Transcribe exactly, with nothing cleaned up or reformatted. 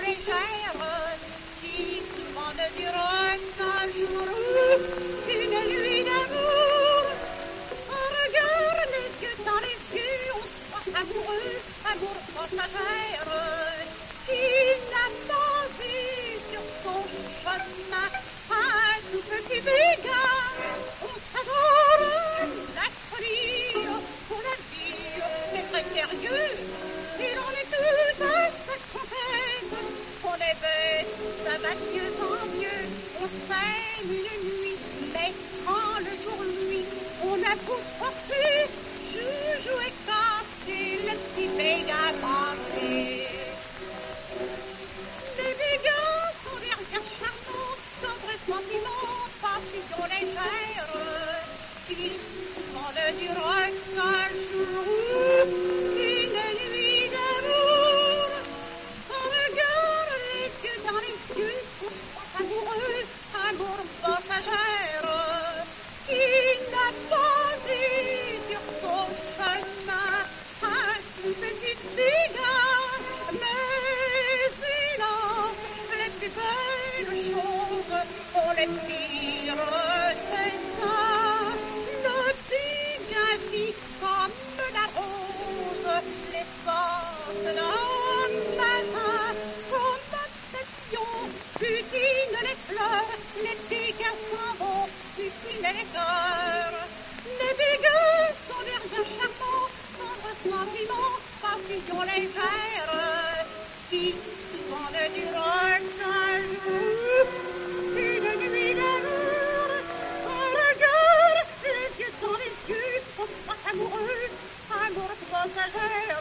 légère qui souvent ne dure qu'un jour, une nuit d'amour. On regarde les yeux dans les yeux, on soit amoureux, amour passagère qui n'a pas vu sur son chemin un tout petit dégât. On s'adore la folie, pour la vie, c'est très sérieux. Et l'on est tous à sa compète, on est bête, ça va de mieux en mieux. On s'aime une nuit, mais quand le jour nuit, on a beau forcer, joujou et cassé, le petit béga passé. Les bégas sont des regards charmants, sans vrai sentiment, passion légère, qui souvent ne durera qu'un jour, une nuit d'amour. On regarde les yeux dans les yeux, on soit amoureux, amour passagère, qui n'a pas eu sur son chemin un tout petit dégât, mais il a les plus belles choses, on les tire, c'est ça, le petit bien vit comme la rose, les forces d'un matin, comme obsession, butine les fleurs, les dégâts s'en vont, butine les cœurs. Les dégâts sont des regards charmants, tendres sentiments, passion légère, qui souvent ne durent qu'un jour, une nuit d'amour. On regarde les yeux dans les yeux, on soit amoureux, amour passager.